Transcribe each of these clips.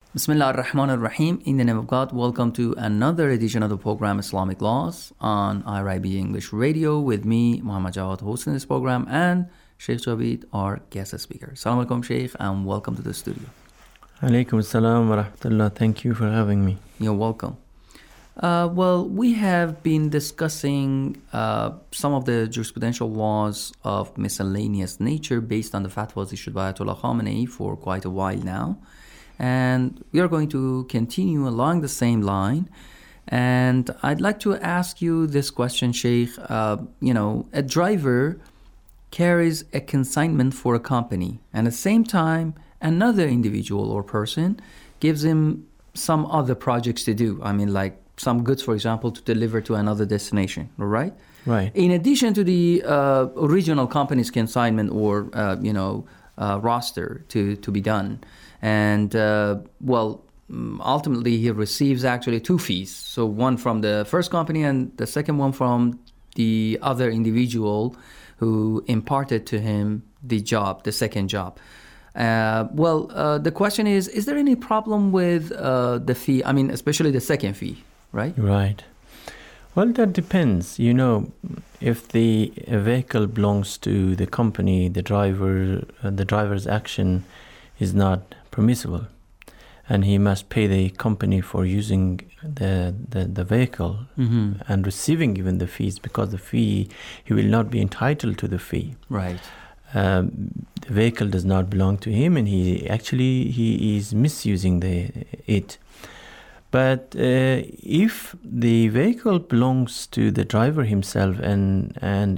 Bismillah ar-Rahman ar-Rahim. In the name of God, welcome to another edition of the program Islamic Laws on IRIB English Radio with me, Muhammad Jawad, hosting this program, and Sheikh Javid, our guest speaker. Assalamu alaikum, Sheikh, and welcome to the studio. Alaikum assalam wa rahmatullah. Thank you for having me. You're welcome. Well, we have been discussing some of the jurisprudential laws of miscellaneous nature based on the fatwas issued by Ayatollah Khamenei for quite a while now. And we are going to continue along the same line. And I'd like to ask you this question, Sheikh. A driver carries a consignment for a company, and at the same time, another individual or person gives him some other projects to do. I mean, like some goods, for example, to deliver to another destination, right? Right. In addition to the original company's consignment or, roster to be done. And, ultimately he receives actually two fees. So one from the first company and the second one from the other individual who imparted to him the second job. The question is there any problem with the fee? I mean, especially the second fee, right? Right. Well, that depends. If the vehicle belongs to the company, the driver's action is not permissible, and he must pay the company for using the vehicle and receiving even the fees, because the fee, he will not be entitled to the fee. Right. The vehicle does not belong to him, and he is misusing it. But if the vehicle belongs to the driver himself and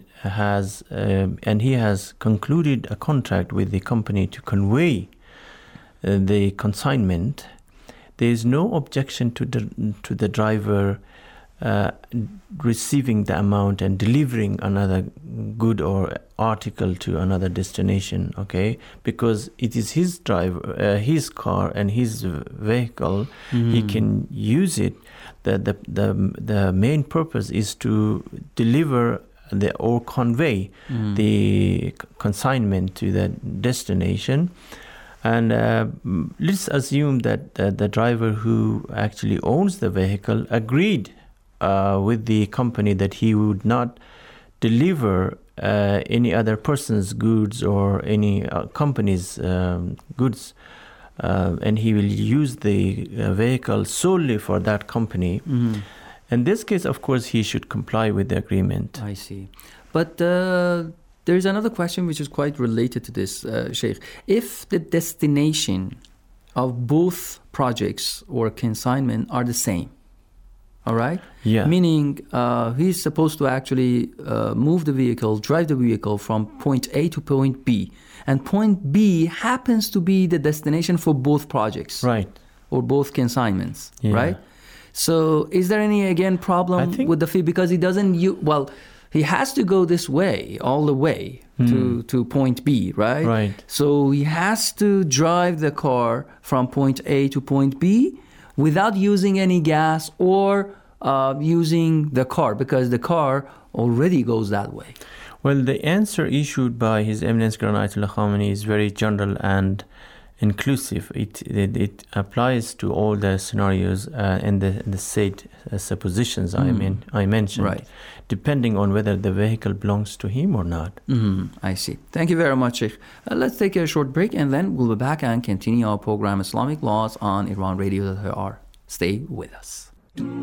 he has concluded a contract with the company to convey the consignment, there is no objection to the driver receiving the amount and delivering another good or article to another destination, okay? Because it is his his car and his vehicle. He can use it. The main purpose is to deliver or convey the consignment to the destination. And let's assume that the driver who actually owns the vehicle agreed with the company that he would not deliver any other person's goods or any company's goods, and he will use the vehicle solely for that company. In this case, of course, he should comply with the agreement. I see. But there is another question which is quite related to this, Sheikh. If the destination of both projects or consignment are the same, all right? Yeah. Meaning he's supposed to actually move the vehicle, drive the vehicle from point A to point B. And point B happens to be the destination for both projects. Right. Or both consignments, Yeah. right? So is there any, again, problem with the fee? Because he doesn't he has to go this way, all the way to point B, right? Right. So he has to drive the car from point A to point B without using any gas or using the car, because the car already goes that way. Well, the answer issued by His Eminence Grand Ayatollah Khamenei is very general and inclusive. It applies to all the scenarios and the said suppositions I mentioned, right, depending on whether the vehicle belongs to him or not. I see. Thank you very much, Sheikh. Let's take a short break, and then we'll be back and continue our program Islamic Laws on Iran Radio. Stay with us.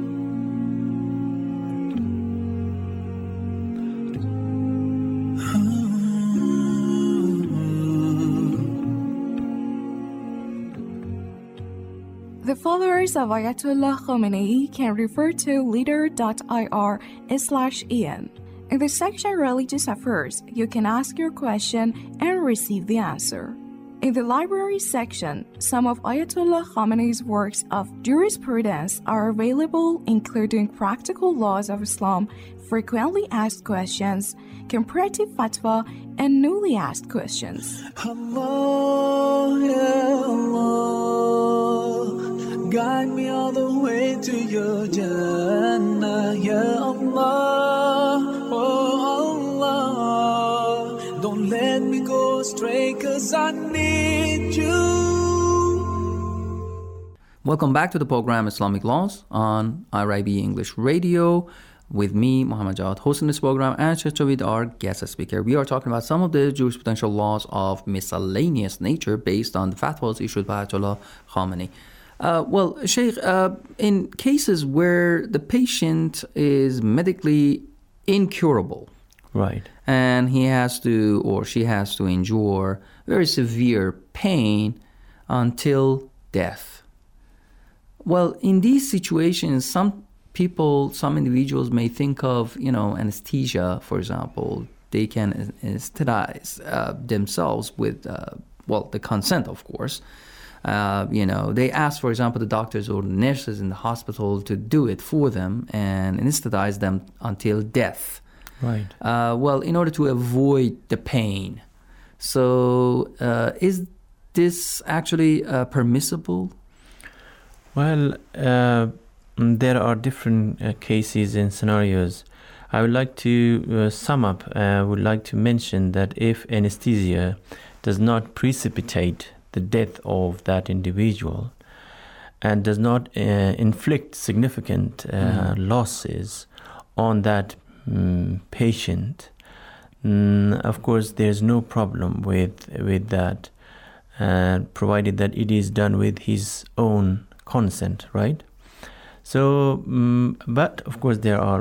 The followers of Ayatollah Khamenei can refer to leader.ir/en. In the section Religious Affairs, you can ask your question and receive the answer. In the library section, some of Ayatollah Khamenei's works of jurisprudence are available, including Practical Laws of Islam, Frequently Asked Questions, Comparative Fatwa, and Newly Asked Questions. Allah, ya Allah, guide me all the way to your Jannah, ya Allah, oh Allah, don't let me go astray, 'cause I need you. Welcome back to the program Islamic Laws on IRIB English Radio with me, Muhammad Jawad, hosting this program, and Sheikh Javid, our guest speaker. We are talking about some of the jurisprudential laws of miscellaneous nature based on the fatwas issued by Ayatollah Khamenei. Well, Sheikh, in cases where the patient is medically incurable, Right. and he has to or she has to endure very severe pain until death. Well, in these situations, some individuals may think of, anesthesia, for example. They can anesthetize themselves with, the consent, of course. They ask, for example, the doctors or nurses in the hospital to do it for them and anesthetize them until death. Right. In order to avoid the pain. So, is this actually permissible? Well, there are different cases and scenarios. I would like to sum up. I would like to mention that if anesthesia does not precipitate the death of that individual and does not inflict significant losses on that patient, of course, there's no problem with that, provided that it is done with his own consent, right? So, but of course, there are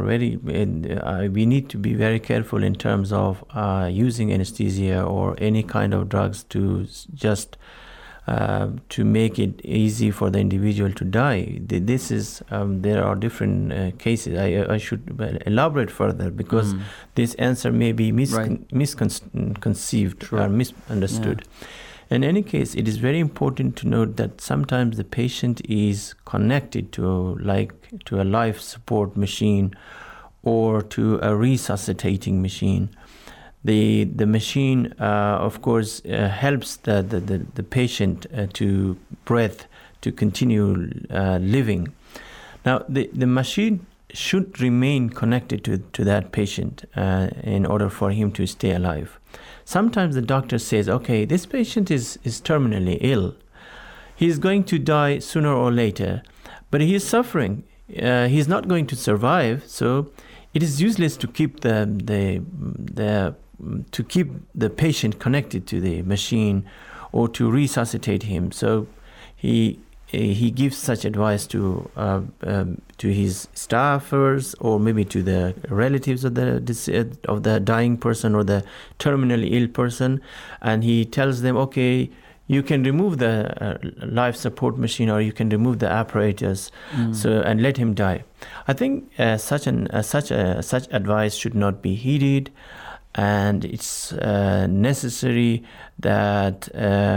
we need to be very careful in terms of using anesthesia or any kind of drugs to just to make it easy for the individual to die. This is there are different cases. I should elaborate further because this answer may be misconceived or misunderstood. Yeah. In any case, it is very important to note that sometimes the patient is connected to a life support machine or to a resuscitating machine. The machine, of course, helps the patient to breathe, to continue living. Now, the machine should remain connected to that patient in order for him to stay alive. Sometimes the doctor says, okay, this patient is terminally ill. He's going to die sooner or later, but he is suffering. He's not going to survive, so it is useless to keep the patient connected to the machine or to resuscitate him. So he gives such advice to his staffers or maybe to the relatives of the dying person or the terminally ill person, and he tells them, okay, you can remove the life support machine or you can remove the apparatus, and let him die. I think such advice should not be heeded. And it's necessary that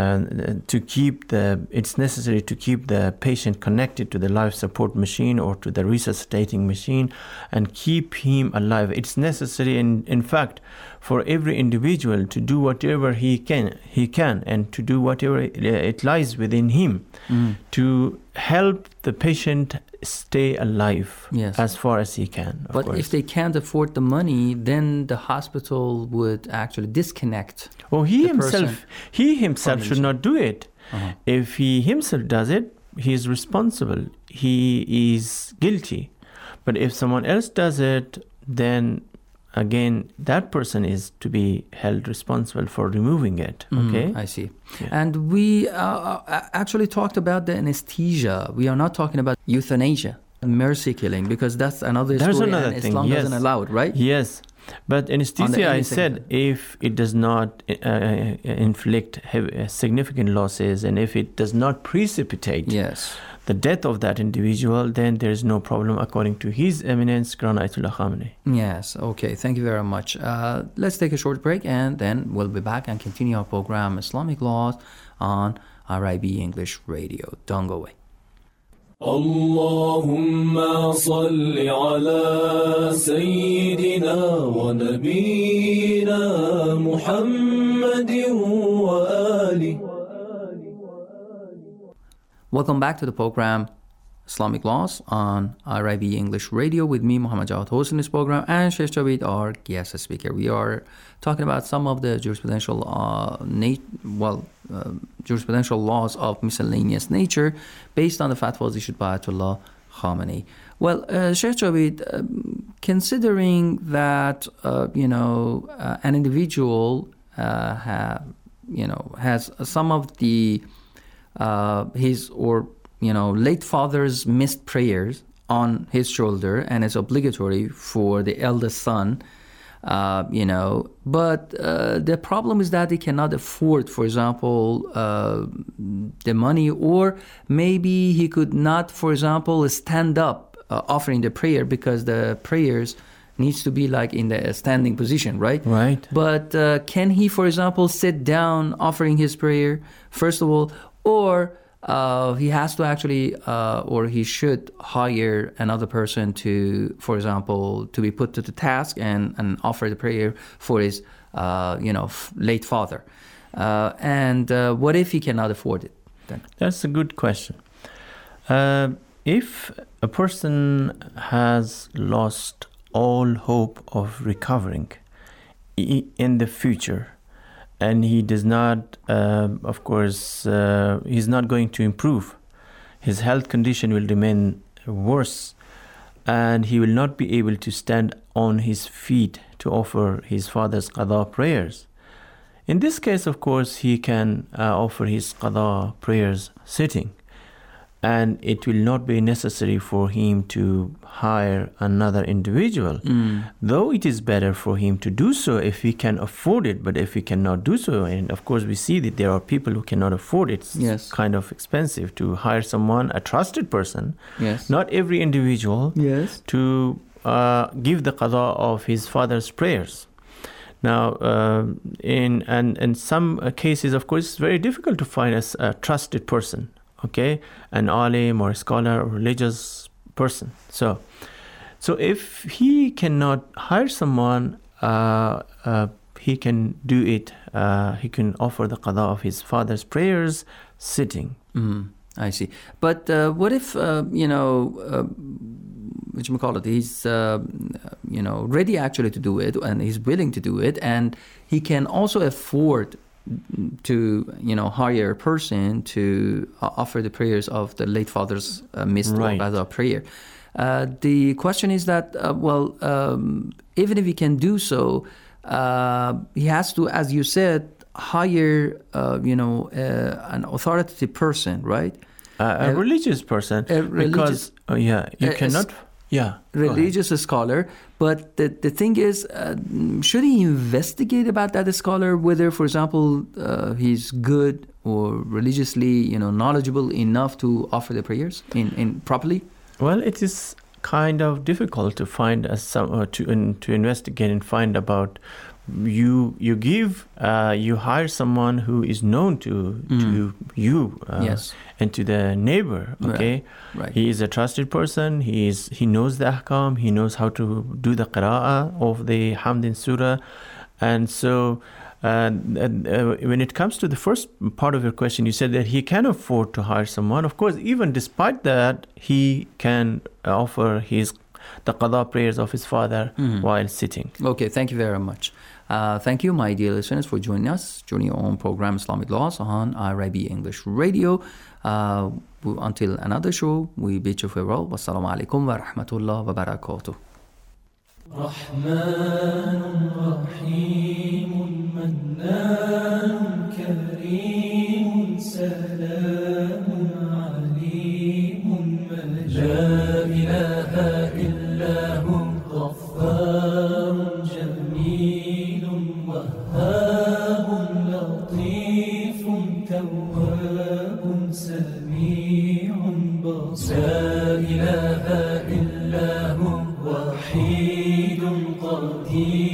it's necessary to keep the patient connected to the life support machine or to the resuscitating machine and keep him alive. It's necessary, in fact, for every individual to do whatever he can and to do whatever it lies within him to help the patient stay alive as far as he can. But if they can't afford the money, then the hospital would actually disconnect. Oh, he himself should not do it. If he himself does it, he is responsible. He is guilty. But if someone else does it, then again, that person is to be held responsible for removing it. Okay, I see. Yeah. And we actually talked about the anesthesia. We are not talking about euthanasia, mercy killing, because that's another story. Another and thing. Islam doesn't allow it, right? Yes. But anesthesia, I said, if it does not inflict significant losses and if it does not precipitate the death of that individual, then there is no problem according to His Eminence, Grand Ayatollah Khamenei. Yes, okay. Thank you very much. Let's take a short break and then we'll be back and continue our program Islamic Laws on IRIB English Radio. Don't go away. اللهم صل على سيدنا ونبينا محمد وآله. Welcome back to the program Islamic Laws on IRIB English Radio with me, Muhammad Jawad, hosting this program, and Sheikh Javid, our guest speaker. We are talking about some of the jurisprudential jurisprudential laws of miscellaneous nature based on the fatwas issued by Ayatollah Khamenei. Well, Sheikh Javid, considering that an individual has some of the his or late father's missed prayers on his shoulder, and it's obligatory for the eldest son, but the problem is that he cannot afford, for example, the money, or maybe he could not, for example, stand up offering the prayer because the prayers needs to be like in the standing position, right? Right. But can he, for example, sit down offering his prayer, first of all, or he has to actually, or he should hire another person to, for example, to be put to the task and offer the prayer for his, late father. And what if he cannot afford it then? That's a good question. If a person has lost all hope of recovering in the future, and he does not, he's not going to improve. His health condition will remain worse, and he will not be able to stand on his feet to offer his father's qada prayers. In this case, of course, he can offer his qada prayers sitting, and it will not be necessary for him to hire another individual, though it is better for him to do so if he can afford it. But if he cannot do so, and of course we see that there are people who cannot afford it, it's kind of expensive to hire someone, a trusted person, not every individual, to give the qada of his father's prayers. Now, in some cases, of course, it's very difficult to find a trusted person, an alim or a scholar or religious person. So if he cannot hire someone, he can do it. He can offer the qada of his father's prayers sitting. I see. But what if he's ready actually to do it, and he's willing to do it, and he can also afford to hire a person to offer the prayers of the late father's missed qada prayer. The question is that even if he can do so, he has to, as you said, hire an authoritative person, right? A religious person, because you cannot. Religious scholar. But the thing is, should he investigate about that scholar, whether, for example, he's good or religiously, knowledgeable enough to offer the prayers in properly? Well, it is kind of difficult to find to investigate and find about. You hire someone who is known to you and to the neighbor. Right. He is a trusted person. He knows the ahkam. He knows how to do the qira'ah of the Hamd and Surah. And so when it comes to the first part of your question, you said that he can afford to hire someone. Of course, even despite that, he can offer the qada prayers of his father while sitting. Okay, thank you very much. Thank you, my dear listeners, for joining us during your own program, Islamic Laws, on IRIB English Radio. Until another show, we bid you farewell. Wassalamu alaikum wa rahmatullah wa barakatuh. رحمن رحيم منان كريم سلام عليم لا إله إلا هو غفار جميل وهاب لطيف تواب سميع بصير لا إله إلا هو وحيد قدير